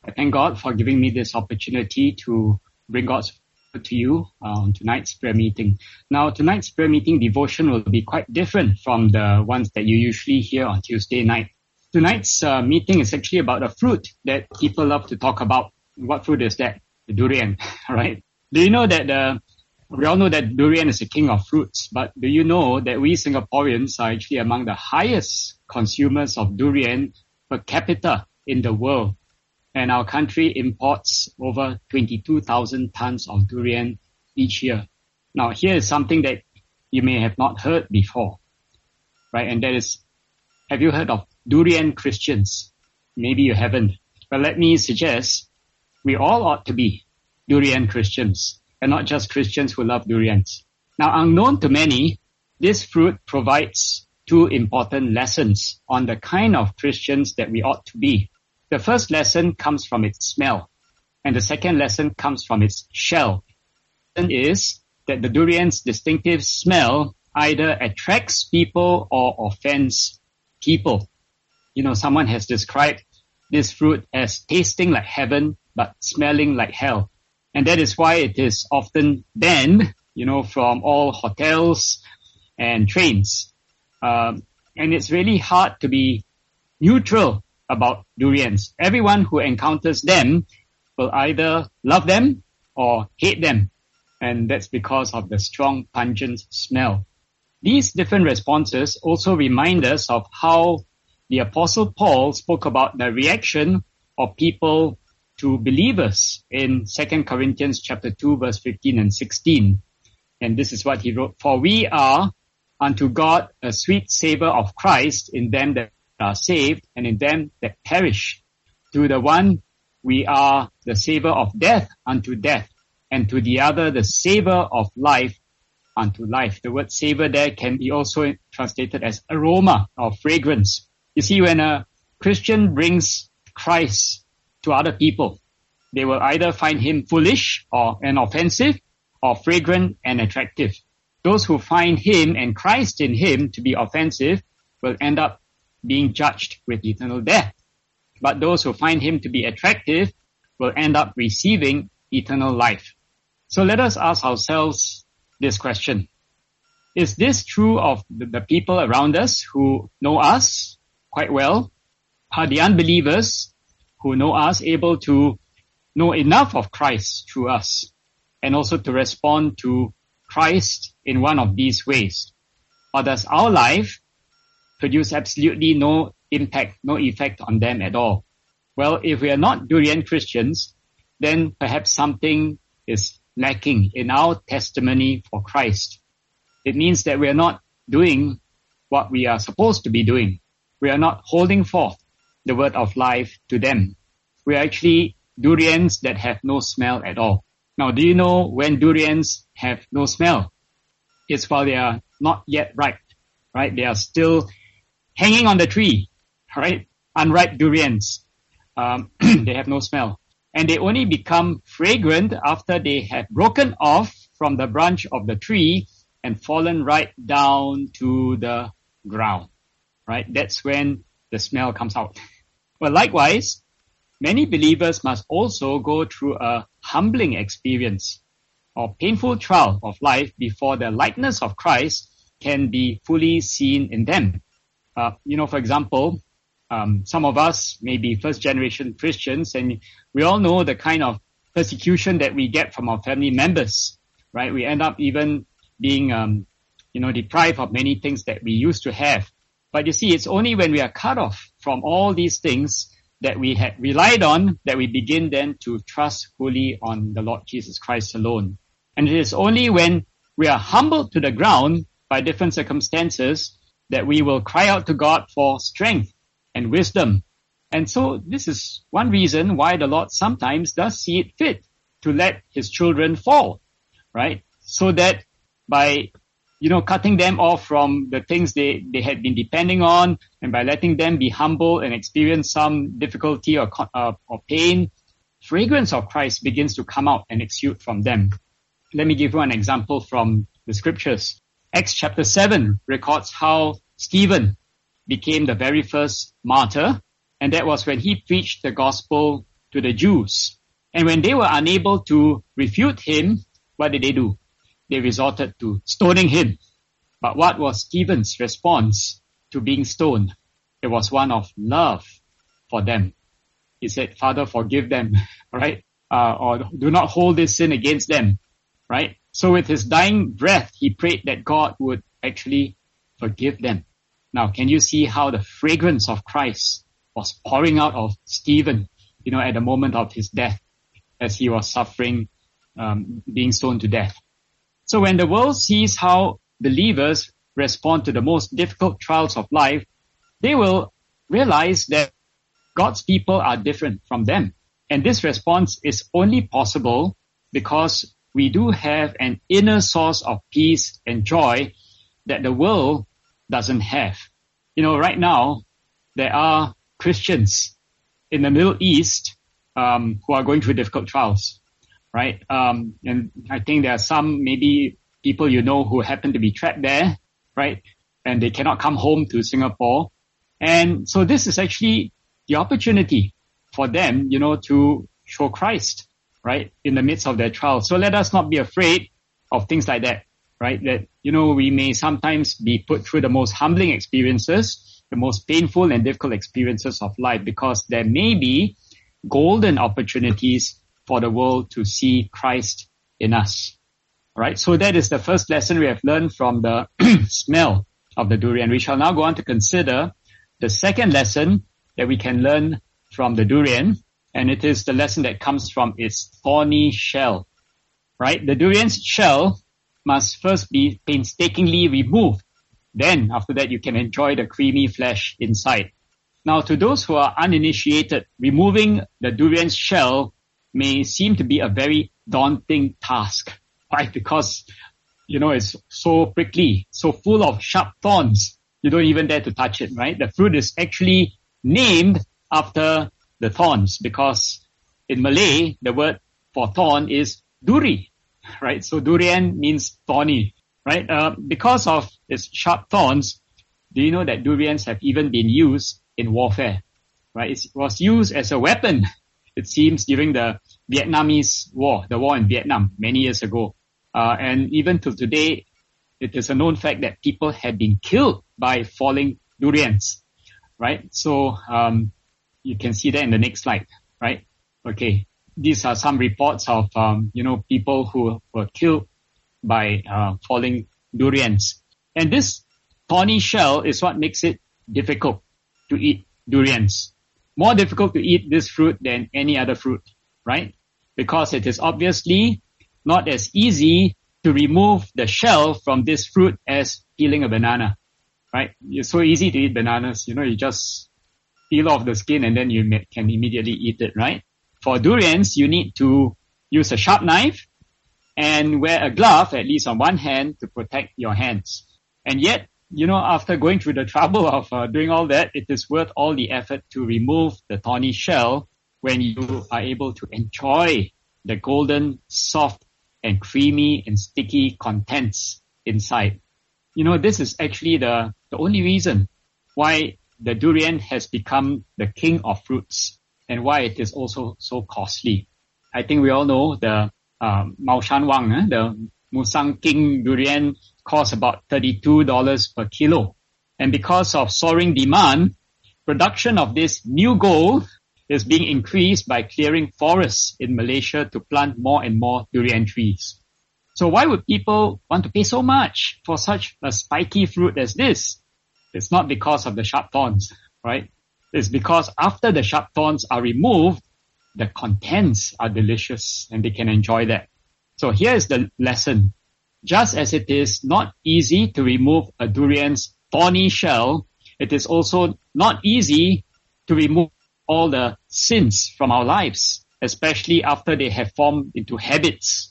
I thank God for giving me this opportunity to bring God's word to you on tonight's prayer meeting. Now, tonight's prayer meeting devotion will be quite different from the ones that you usually hear on Tuesday night. Tonight's meeting is actually about a fruit that people love to talk about. What fruit is that? The durian, right? Do you know that we all know that durian is the king of fruits, but do you know that we Singaporeans are actually among the highest consumers of durian per capita in the world? And our country imports over 22,000 tons of durian each year. Now, here is something that you may have not heard before, right? And that is, have you heard of durian Christians? Maybe you haven't. But let me suggest we all ought to be durian Christians, and not just Christians who love durians. Now, unknown to many, this fruit provides two important lessons on the kind of Christians that we ought to be. The first lesson comes from its smell, and the second lesson comes from its shell. And is that the durian's distinctive smell either attracts people or offends people. You know, someone has described this fruit as tasting like heaven, but smelling like hell. And that is why it is often banned, from all hotels and trains. And it's really hard to be neutral about durians. Everyone who encounters them will either love them or hate them. And that's because of the strong, pungent smell. These different responses also remind us of how the Apostle Paul spoke about the reaction of people to believers in 2 Corinthians chapter 2, verse 15 and 16. And this is what he wrote: "For we are unto God a sweet savor of Christ in them that are saved and in them that perish. To the one we are the savor of death unto death, and to the other the savor of life unto life." The word savor there can be also translated as aroma or fragrance. You see, when a Christian brings Christ to other people, they will either find him foolish and offensive, or fragrant and attractive. Those who find him and Christ in him to be offensive will end up being judged with eternal death. But those who find him to be attractive will end up receiving eternal life. So let us ask ourselves this question: is this true of the people around us who know us quite well? Are the unbelievers who know us able to know enough of Christ through us, and also to respond to Christ in one of these ways? Or does our life produce absolutely no impact, no effect on them at all? Well, if we are not durian Christians, then perhaps something is lacking in our testimony for Christ. It means that we are not doing what we are supposed to be doing. We are not holding forth the word of life to them. We are actually durians that have no smell at all. Now, do you know when durians have no smell? It's while they are not yet ripe, right? They are still hanging on the tree, right? Unripe durians. They have no smell. And they only become fragrant after they have broken off from the branch of the tree and fallen right down to the ground, right? That's when the smell comes out. Well, likewise, many believers must also go through a humbling experience or painful trial of life before the likeness of Christ can be fully seen in them. For example, some of us may be first-generation Christians, and we all know the kind of persecution that we get from our family members, right? We end up even being, deprived of many things that we used to have. But you see, it's only when we are cut off from all these things that we had relied on that we begin then to trust fully on the Lord Jesus Christ alone. And it is only when we are humbled to the ground by different circumstances that we will cry out to God for strength and wisdom. And so this is one reason why the Lord sometimes does see it fit to let his children fall, right? So that by cutting them off from the things they had been depending on, and by letting them be humble and experience some difficulty or pain, fragrance of Christ begins to come out and exude from them. Let me give you an example from the scriptures. Acts chapter 7 records how Stephen became the very first martyr, and that was when he preached the gospel to the Jews. And when they were unable to refute him, what did they do? They resorted to stoning him. But what was Stephen's response to being stoned? It was one of love for them. He said, Father, forgive them, right? Or do not hold this sin against them, right? So with his dying breath, he prayed that God would actually forgive them. Now, can you see how the fragrance of Christ was pouring out of Stephen, at the moment of his death, as he was suffering, being stoned to death? So when the world sees how believers respond to the most difficult trials of life, they will realize that God's people are different from them. And this response is only possible because we do have an inner source of peace and joy that the world doesn't have. Right now, there are Christians in the Middle East who are going through difficult trials, right? And I think there are some maybe people who happen to be trapped there, right? And they cannot come home to Singapore. And so this is actually the opportunity for them, to show Christ, right, in the midst of their trial. So let us not be afraid of things like that, right? That, we may sometimes be put through the most humbling experiences, the most painful and difficult experiences of life, because there may be golden opportunities for the world to see Christ in us, right? So that is the first lesson we have learned from the smell of the durian. We shall now go on to consider the second lesson that we can learn from the durian, and it is the lesson that comes from its thorny shell, right? The durian's shell must first be painstakingly removed. Then, after that, you can enjoy the creamy flesh inside. Now, to those who are uninitiated, removing the durian's shell may seem to be a very daunting task, right? Because, it's so prickly, so full of sharp thorns. You don't even dare to touch it, right? The fruit is actually named after the thorns, because in Malay, the word for thorn is duri, right? So durian means thorny, right? Because of its sharp thorns, do you know that durians have even been used in warfare, right? It was used as a weapon, it seems, during the Vietnamese War, the war in Vietnam many years ago. And even till today, it is a known fact that people have been killed by falling durians, right? So, you can see that in the next slide, right? Okay. These are some reports of, people who were killed by, falling durians. And this thorny shell is what makes it difficult to eat durians. More difficult to eat this fruit than any other fruit, right? Because it is obviously not as easy to remove the shell from this fruit as peeling a banana, right? It's so easy to eat bananas. You just peel off the skin and then you can immediately eat it, right? For durians, you need to use a sharp knife and wear a glove, at least on one hand, to protect your hands. And yet, after going through the trouble of doing all that, it is worth all the effort to remove the thorny shell when you are able to enjoy the golden, soft, and creamy and sticky contents inside. This is actually the only reason why the durian has become the king of fruits and why it is also so costly. I think we all know the Mao Shan Wang, the Musang King durian costs about $32 per kilo. And because of soaring demand, production of this new gold is being increased by clearing forests in Malaysia to plant more and more durian trees. So why would people want to pay so much for such a spiky fruit as this? It's not because of the sharp thorns, right? It's because after the sharp thorns are removed, the contents are delicious and they can enjoy that. So here is the lesson. Just as it is not easy to remove a durian's thorny shell, it is also not easy to remove all the sins from our lives, especially after they have formed into habits,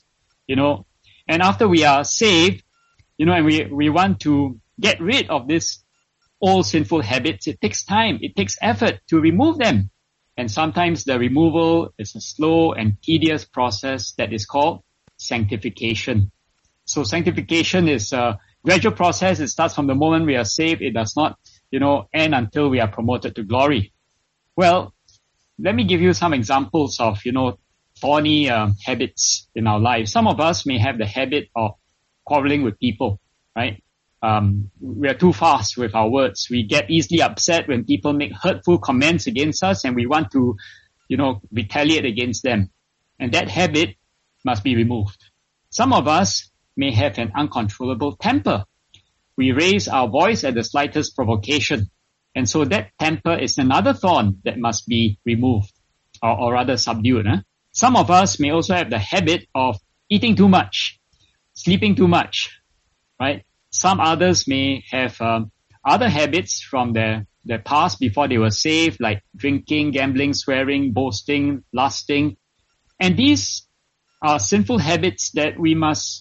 And after we are saved, and we want to get rid of this old sinful habits, it takes time, it takes effort to remove them. And sometimes the removal is a slow and tedious process that is called sanctification. So sanctification is a gradual process. It starts from the moment we are saved. It does not, end until we are promoted to glory. Well, let me give you some examples of, thorny habits in our lives. Some of us may have the habit of quarreling with people, right? We are too fast with our words. We get easily upset when people make hurtful comments against us, and we want to, retaliate against them. And that habit must be removed. Some of us may have an uncontrollable temper. We raise our voice at the slightest provocation. And so that temper is another thorn that must be removed, or rather subdued. Some of us may also have the habit of eating too much, sleeping too much, right? Some others may have other habits from their past before they were saved, like drinking, gambling, swearing, boasting, lusting. And these are sinful habits that we must,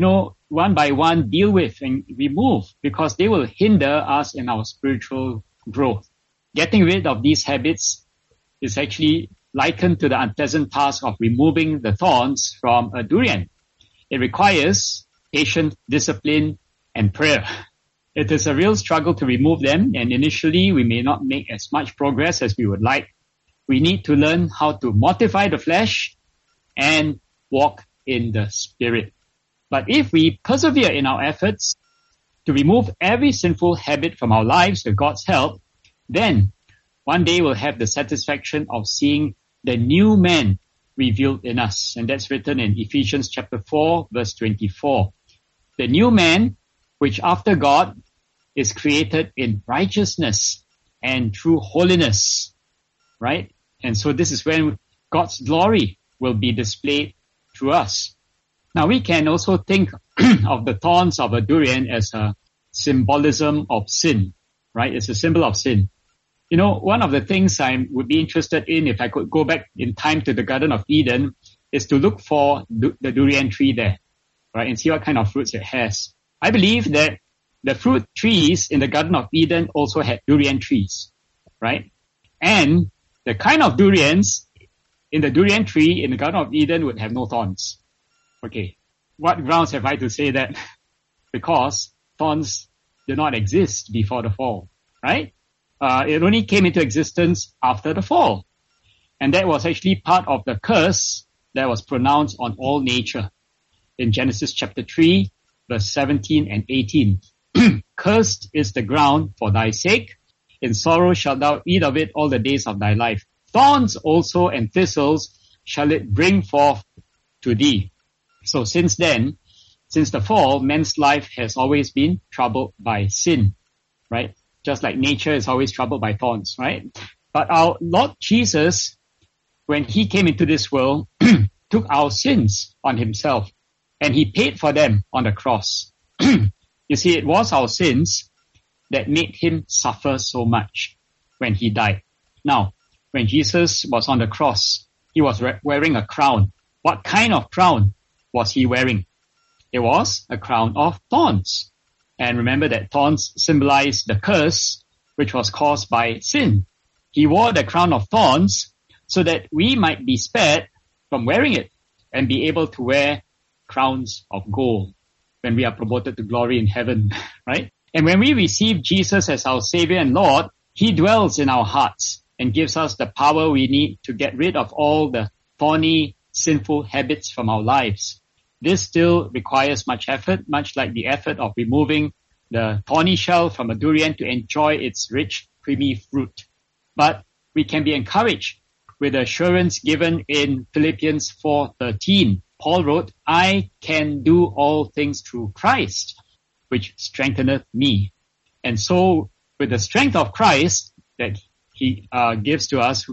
one by one deal with and remove, because they will hinder us in our spiritual growth. Getting rid of these habits is actually likened to the unpleasant task of removing the thorns from a durian. It requires patient discipline and prayer. It is a real struggle to remove them, and initially we may not make as much progress as we would like. We need to learn how to mortify the flesh and walk in the Spirit. But if we persevere in our efforts to remove every sinful habit from our lives with God's help, then one day we'll have the satisfaction of seeing the new man revealed in us. And that's written in Ephesians chapter 4, verse 24. The new man, which after God is created in righteousness and true holiness, right? And so this is when God's glory will be displayed through us. Now we can also think of the thorns of a durian as a symbolism of sin, right? It's a symbol of sin. One of the things I would be interested in, if I could go back in time to the Garden of Eden, is to look for the durian tree there, right? And see what kind of fruits it has. I believe that the fruit trees in the Garden of Eden also had durian trees, right? And the kind of durians in the durian tree in the Garden of Eden would have no thorns. Okay, what grounds have I to say that? Because thorns did not exist before the fall, right? It only came into existence after the fall. And that was actually part of the curse that was pronounced on all nature in Genesis chapter 3, verse 17 and 18. Cursed is the ground for thy sake. In sorrow shalt thou eat of it all the days of thy life. Thorns also and thistles shall it bring forth to thee. So since then, since the fall, man's life has always been troubled by sin, right? Just like nature is always troubled by thorns, right? But our Lord Jesus, when he came into this world, took our sins on himself, and he paid for them on the cross. You see, it was our sins that made him suffer so much when he died. Now, when Jesus was on the cross, he was wearing a crown. What kind of crown was he wearing? It was a crown of thorns. And remember that thorns symbolize the curse which was caused by sin. He wore the crown of thorns so that we might be spared from wearing it and be able to wear crowns of gold when we are promoted to glory in heaven, right? And when we receive Jesus as our Savior and Lord, he dwells in our hearts and gives us the power we need to get rid of all the thorny, sinful habits from our lives. This still requires much effort, much like the effort of removing the thorny shell from a durian to enjoy its rich, creamy fruit. But we can be encouraged with the assurance given in Philippians 4:13. Paul wrote, I can do all things through Christ, which strengtheneth me. And so with the strength of Christ that he gives to us,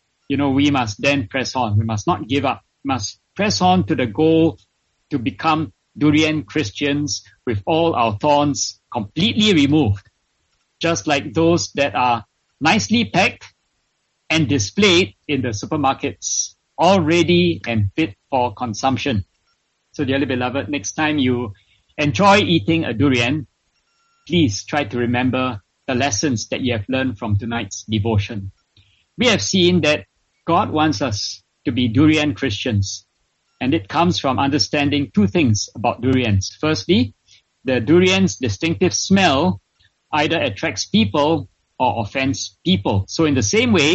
we must then press on. We must not give up. We must press on to the goal to become durian Christians with all our thorns completely removed, just like those that are nicely packed and displayed in the supermarkets, all ready and fit for consumption. So dearly beloved, next time you enjoy eating a durian, please try to remember the lessons that you have learned from tonight's devotion. We have seen that God wants us to be durian Christians, and it comes from understanding two things about durians. Firstly, the durian's distinctive smell either attracts people or offends people. So in the same way,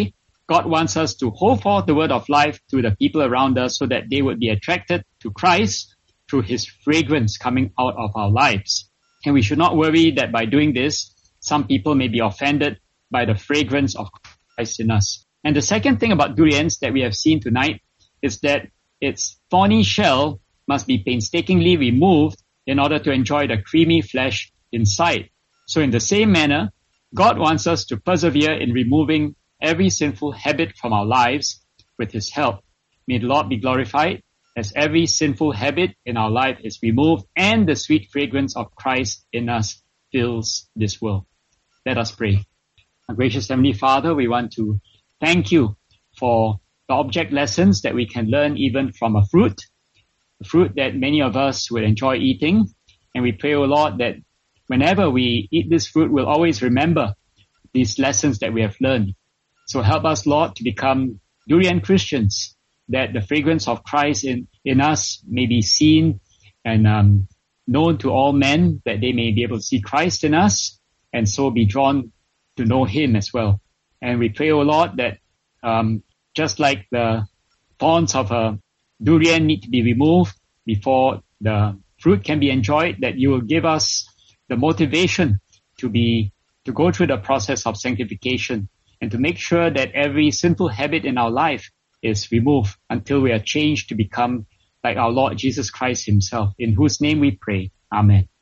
God wants us to hold forth the word of life to the people around us so that they would be attracted to Christ through his fragrance coming out of our lives. And we should not worry that by doing this, some people may be offended by the fragrance of Christ in us. And the second thing about durians that we have seen tonight is that its thorny shell must be painstakingly removed in order to enjoy the creamy flesh inside. So in the same manner, God wants us to persevere in removing every sinful habit from our lives with his help. May the Lord be glorified as every sinful habit in our life is removed and the sweet fragrance of Christ in us fills this world. Let us pray. Our gracious Heavenly Father, we want to thank you for the object lessons that we can learn even from a fruit that many of us will enjoy eating. And we pray, O Lord, that whenever we eat this fruit, we'll always remember these lessons that we have learned. So help us, Lord, to become durian Christians, that the fragrance of Christ in us may be seen and known to all men, that they may be able to see Christ in us and so be drawn to know him as well. And we pray, O Lord, that just like the thorns of a durian need to be removed before the fruit can be enjoyed, that you will give us the motivation to go through the process of sanctification and to make sure that every sinful habit in our life is removed until we are changed to become like our Lord Jesus Christ himself, in whose name we pray. Amen.